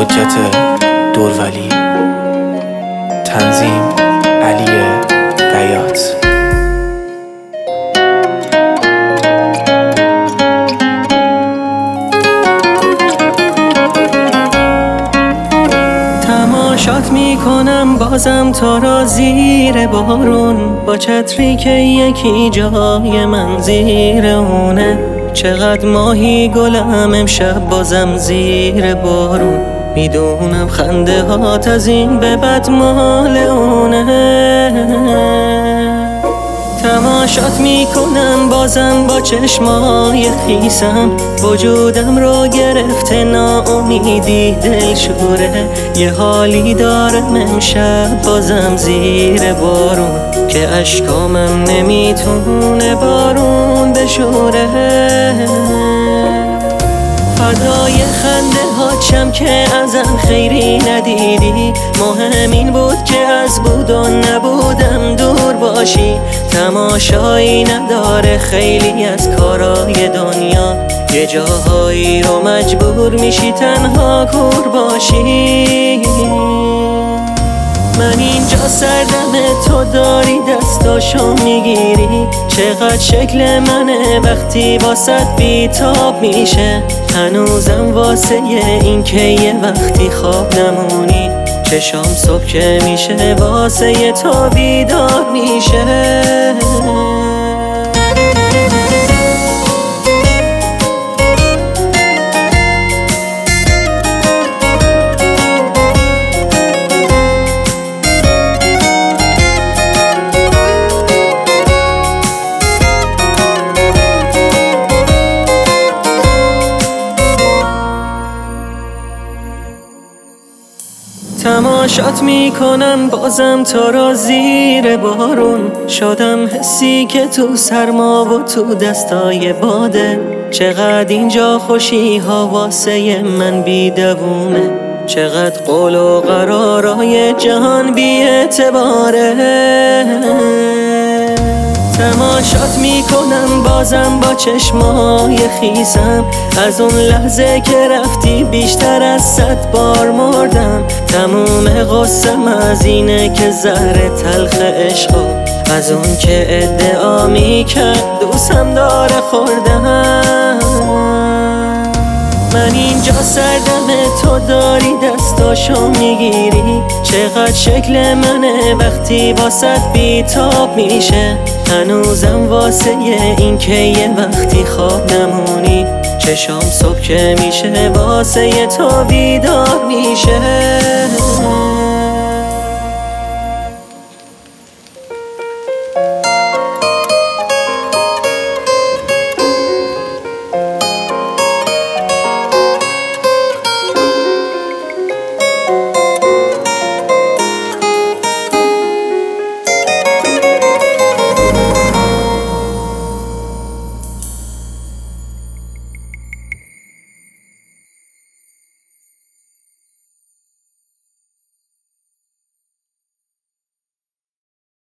حجت دورولی. تنظیم علی بیات. تماشات میکنم بازم تا را زیر بارون، با چتری که یکی جای من زیر اونه. چقدر ماهی گلم امشب بازم زیر بارون، میدونم خنده هات از این به بعد مال اونه. تماشات میکنم بازم با چشمای خیسم، وجودم رو گرفته ناامیدی دلشوره. یه حالی دارم امشب بازم زیر بارون، که اشکامم نمیتونه بارون بشوره. فدای خنده هاتشم که ازم خیری ندیدی، مهم این بود که از بود و نبودم دور باشی. تماشایی نداره خیلی از کارای دنیا، یه جاهایی رو مجبور میشی تنها کور باشی. من اینجا سردم، تو داری دستاشو میگیری. چقدر شکل منه وقتی واسط بیتاب میشه. هنوزم واسه این که یه وقتی خواب نمونی، چشام صبح که میشه واسه تو بیدار میشه. تماشات میکنم بازم تا را زیر بارون، شدم حسی که تو سرما و تو دستای باده. چقدر اینجا خوشی ها واسه من بیدوونه، چقدر قول و قرارای جهان بی اعتباره. تماشات میکنم بازم با چشمای خیسم، از اون لحظه که رفتی بیشتر از 100 بار مردم. تموم قصم از اینه که زهر تلخ عشقا، از اون که ادعا میکرد دوستم داره خوردم. من اینجا سردم، تو داری دستاشو میگیری. چقدر شکل منه وقتی واسط بیتاب میشه. هنوزم واسه این که یه وقتی خواب نمونی، چشام صبح که میشه واسه تو بیدار میشه.